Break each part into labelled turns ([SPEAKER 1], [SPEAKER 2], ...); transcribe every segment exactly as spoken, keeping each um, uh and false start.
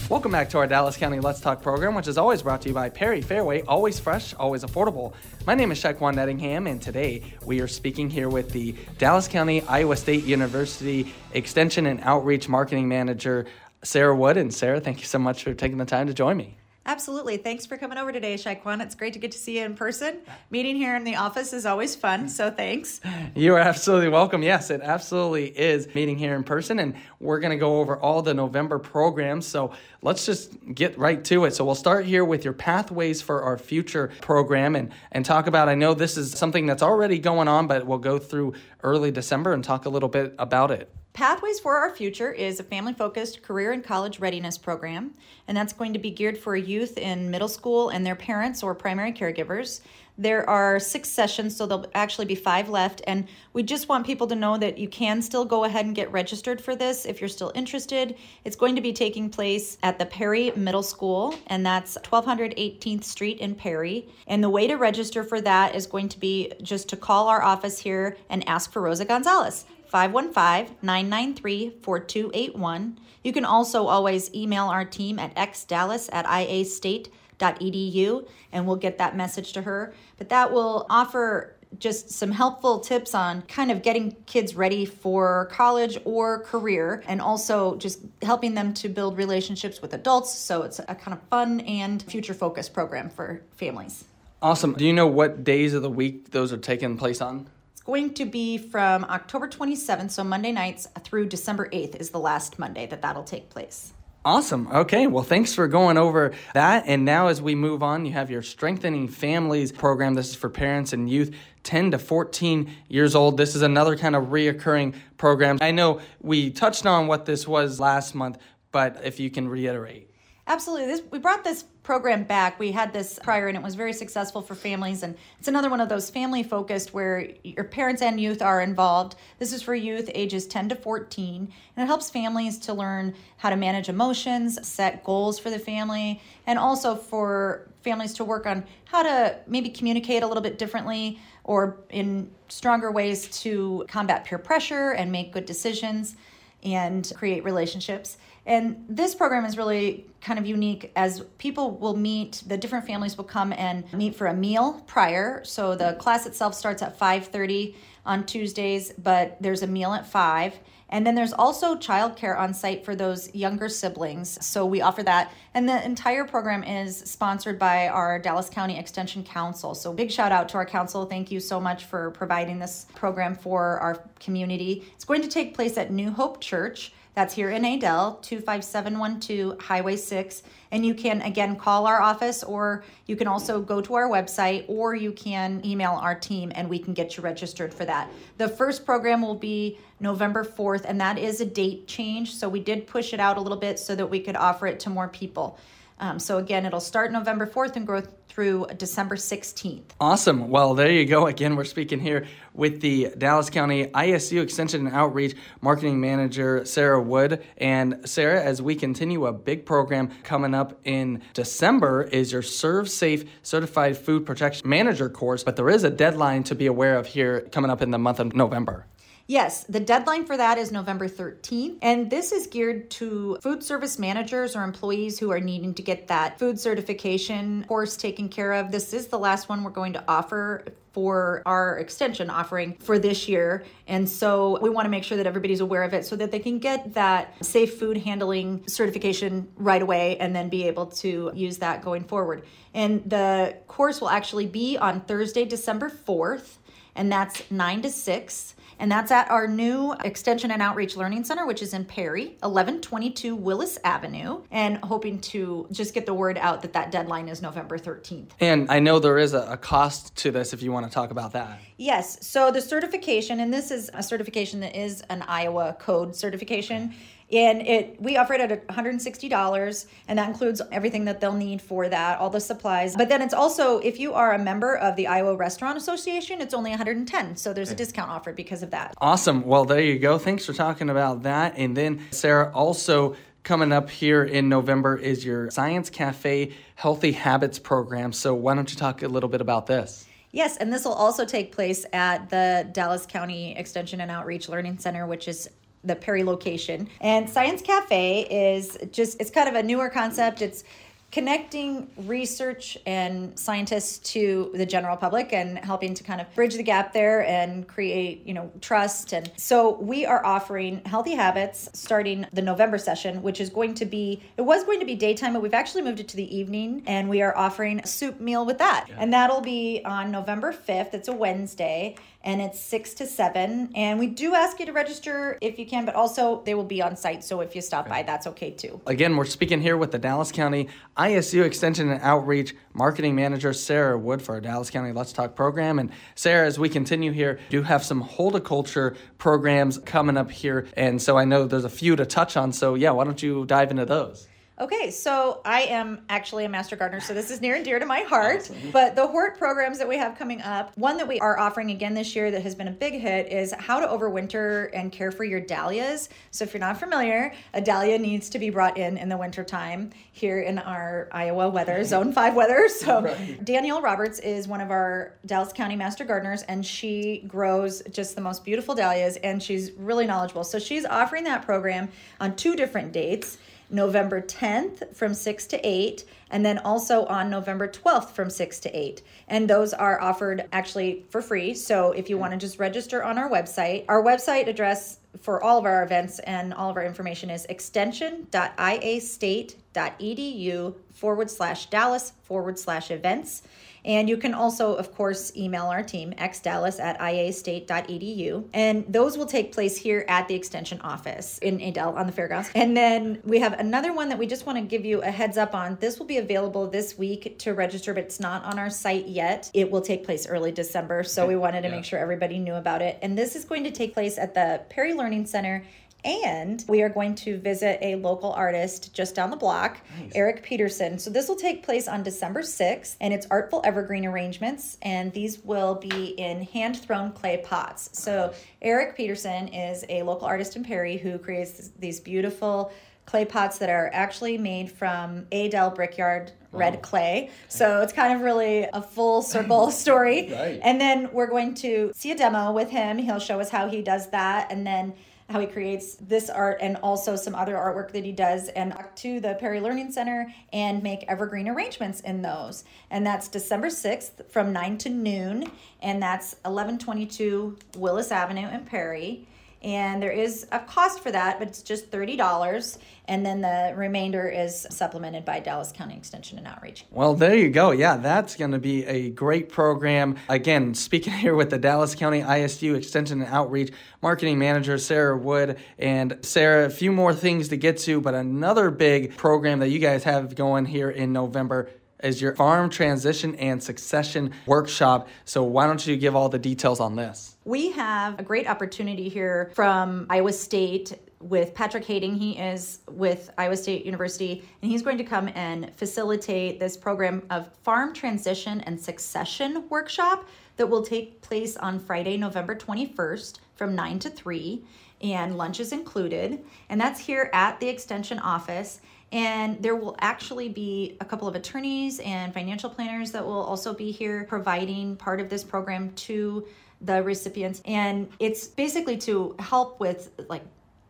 [SPEAKER 1] Welcome back to our Dallas County Let's Talk program, which is always brought to you by Perry Fairway, always fresh, always affordable. My name is Shaquan Nettingham, and today we are speaking here with the Dallas County Iowa State University Extension and Outreach Marketing Manager, Sarah Wood. And Sarah, thank you so much for taking the time to join me.
[SPEAKER 2] Absolutely. Thanks for coming over today, Shaquan. It's great to get to see you in person. Meeting here in the office is always fun, so thanks.
[SPEAKER 1] You are absolutely welcome. Yes, it absolutely is meeting here in person, and we're going to go over all the November programs, so let's just get right to it. So we'll start here with your Pathways for Our Future program and, and talk about, I know this is something that's already going on, but we'll go through early December and talk a little bit about it.
[SPEAKER 2] Pathways for Our Future is a family-focused career and college readiness program, and that's going to be geared for youth in middle school and their parents or primary caregivers. There are six sessions, so there'll actually be five left, and we just want people to know that you can still go ahead and get registered for this if you're still interested. It's going to be taking place at the Perry Middle School, and that's twelve hundred eighteenth Street in Perry. And the way to register for that is going to be just to call our office here and ask for Rosa Gonzalez. five one five, nine nine three, four two eight one. You can also always email our team at x dallas at i a state dot e d u, and we'll get that message to her. But that will offer just some helpful tips on kind of getting kids ready for college or career, and also just helping them to build relationships with adults. So it's a kind of fun and future-focused program for families.
[SPEAKER 1] Awesome. Do you know what days of the week those are taking place on?
[SPEAKER 2] Going to be from October twenty-seventh, so Monday nights, through December eighth is the last Monday that that'll take place.
[SPEAKER 1] Awesome. Okay. Well, thanks for going over that. And now as we move on, you have your Strengthening Families program. This is for parents and youth ten to fourteen years old. This is another kind of reoccurring program. I know we touched on what this was last month, but if you can reiterate.
[SPEAKER 2] Absolutely. This, we brought this program back. We had this prior, and it was very successful for families. And it's another one of those family-focused where your parents and youth are involved. This is for youth ages ten to fourteen, and it helps families to learn how to manage emotions, set goals for the family, and also for families to work on how to maybe communicate a little bit differently or in stronger ways to combat peer pressure and make good decisions and create relationships. And this program is really kind of unique as people will meet, the different families will come and meet for a meal prior. So the class itself starts at five thirty on Tuesdays, but there's a meal at five. And then there's also childcare on site for those younger siblings. So we offer that. And the entire program is sponsored by our Dallas County Extension Council. So big shout out to our council. Thank you so much for providing this program for our community. It's going to take place at New Hope Church. That's here in Adel, two five seven one two Highway six. And you can, again, call our office, or you can also go to our website, or you can email our team, and we can get you registered for that. The first program will be November fourth, and that is a date change. So we did push it out a little bit so that we could offer it to more people. Um, so again, it'll start November fourth and go through December sixteenth.
[SPEAKER 1] Awesome. Well, there you go. Again, we're speaking here with the Dallas County I S U Extension and Outreach Marketing Manager, Sarah Wood. And Sarah, as we continue, a big program coming up in December is your Serve Safe Certified Food Protection Manager course, but there is a deadline to be aware of here coming up in the month of November.
[SPEAKER 2] Yes, the deadline for that is November thirteenth, and this is geared to food service managers or employees who are needing to get that food certification course taken care of. This is the last one we're going to offer for our extension offering for this year, and so we want to make sure that everybody's aware of it so that they can get that safe food handling certification right away and then be able to use that going forward. And the course will actually be on Thursday, December fourth, and that's nine to six. And that's at our new Extension and Outreach Learning Center, which is in Perry, eleven twenty-two Willis Avenue, and hoping to just get the word out that that deadline is November thirteenth.
[SPEAKER 1] And I know there is a, a cost to this if you want to talk about that.
[SPEAKER 2] Yes. So the certification, and this is a certification that is an Iowa code certification, and it we offer it at one hundred sixty dollars, and that includes everything that they'll need for that, all the supplies. But then it's also, if you are a member of the Iowa Restaurant Association, it's only one hundred ten dollars, so there's a discount offered because of that.
[SPEAKER 1] Awesome. Well, there you go. Thanks for talking about that. And then, Sarah, also coming up here in November is your Science Cafe Healthy Habits program. So why don't you talk a little bit about this?
[SPEAKER 2] Yes, and this will also take place at the Dallas County Extension and Outreach Learning Center, which is the Perry location. And Science Cafe is just, it's kind of a newer concept. It's connecting research and scientists to the general public and helping to kind of bridge the gap there and create, you know, trust. And so we are offering Healthy Habits starting the November session, which is going to be, it was going to be daytime, but we've actually moved it to the evening, and we are offering a soup meal with that. Yeah. And that'll be on November fifth. It's a Wednesday. And it's six to seven. And we do ask you to register if you can, but also they will be on site. So if you stop okay. by, that's okay too.
[SPEAKER 1] Again, we're speaking here with the Dallas County I S U Extension and Outreach Marketing Manager, Sarah Wood, for our Dallas County Let's Talk program. And Sarah, as we continue here, do have some horticulture programs coming up here. And so I know there's a few to touch on. So yeah, why don't you dive into those?
[SPEAKER 2] Okay, so I am actually a master gardener, so this is near and dear to my heart. Awesome. But the hort programs that we have coming up, one that we are offering again this year that has been a big hit is how to overwinter and care for your dahlias. So if you're not familiar, a dahlia needs to be brought in in the wintertime here in our Iowa weather, zone five weather. So right. Danielle Roberts is one of our Dallas County master gardeners, and she grows just the most beautiful dahlias, and she's really knowledgeable. So she's offering that program on two different dates. November tenth from six to eight, and then also on November twelfth from six to eight. And those are offered actually for free. So if you want to just register on our website, our website address for all of our events and all of our information is extension.iastate.edu forward slash Dallas forward slash events. And you can also, of course, email our team, xdallas at iastate.edu. And those will take place here at the Extension office in Adel on the fairgrounds. And then we have another one that we just want to give you a heads up on. This will be available this week to register, but it's not on our site yet. It will take place early December, so we wanted to yeah. make sure everybody knew about it. And this is going to take place at the Perry Learning Center. And we are going to visit a local artist just down the block, nice. Eric Peterson. So this will take place on December sixth, and it's Artful Evergreen arrangements, and these will be in hand-thrown clay pots. So Eric Peterson is a local artist in Perry who creates these beautiful clay pots that are actually made from Adel Brickyard red wow. clay. So it's kind of really a full circle story. Right. And then we're going to see a demo with him. He'll show us how he does that, and then how he creates this art and also some other artwork that he does, and to the Perry Learning Center and make evergreen arrangements in those. And that's December sixth from nine to noon, and that's eleven twenty-two Willis Avenue in Perry. And there is a cost for that, but it's just thirty dollars. And then the remainder is supplemented by Dallas County Extension and Outreach.
[SPEAKER 1] Well, there you go. Yeah, that's going to be a great program. Again, speaking here with the Dallas County I S U Extension and Outreach Marketing Manager, Sarah Wood. And Sarah, a few more things to get to, but another big program that you guys have going here in November is your Farm Transition and Succession Workshop. So why don't you give all the details on this?
[SPEAKER 2] We have a great opportunity here from Iowa State with Patrick Hayting. He is with Iowa State University, and he's going to come and facilitate this program of Farm Transition and Succession Workshop that will take place on Friday, November twenty-first from nine to three, and lunch is included. And that's here at the Extension office. And there will actually be a couple of attorneys and financial planners that will also be here providing part of this program to the recipients. And it's basically to help with like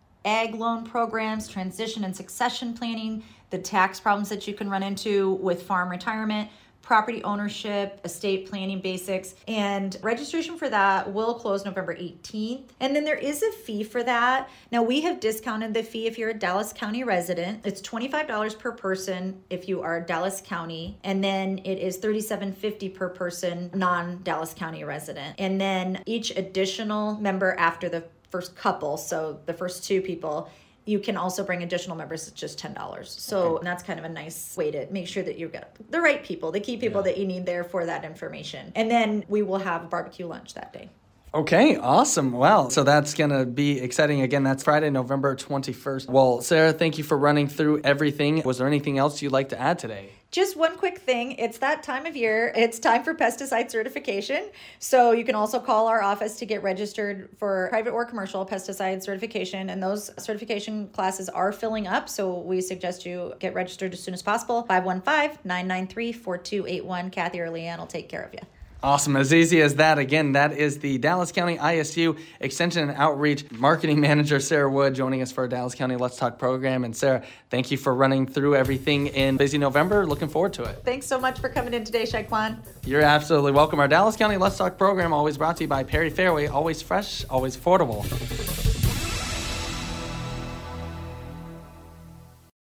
[SPEAKER 2] ag loan programs, transition and succession planning, the tax problems that you can run into with farm retirement, property ownership, estate planning basics, and registration for that will close November eighteenth. And then there is a fee for that. Now, we have discounted the fee if you're a Dallas County resident. It's twenty-five dollars per person if you are Dallas County, and then it is thirty-seven fifty per person non-Dallas County resident. And then each additional member after the first couple, so the first two people, you can also bring additional members. It's just ten dollars. So okay. that's kind of a nice way to make sure that you've got the right people, the key people yeah. that you need there for that information. And then we will have a barbecue lunch that day.
[SPEAKER 1] Okay, awesome. Wow. So that's going to be exciting. Again, that's Friday, November twenty-first. Well, Sarah, thank you for running through everything. Was there anything else you'd like to add today?
[SPEAKER 2] Just one quick thing. It's that time of year. It's time for pesticide certification. So you can also call our office to get registered for private or commercial pesticide certification. And those certification classes are filling up. So we suggest you get registered as soon as possible. five one five, nine nine three, four two eight one. Kathy or Leanne will take care of you.
[SPEAKER 1] Awesome. As easy as that. Again, that is the Dallas County I S U Extension and Outreach Marketing Manager, Sarah Wood, joining us for our Dallas County Let's Talk program. And Sarah, thank you for running through everything in busy November. Looking forward to it.
[SPEAKER 2] Thanks so much for coming in today, Shaquan.
[SPEAKER 1] You're absolutely welcome. Our Dallas County Let's Talk program always brought to you by Perry Fairway. Always fresh, always affordable.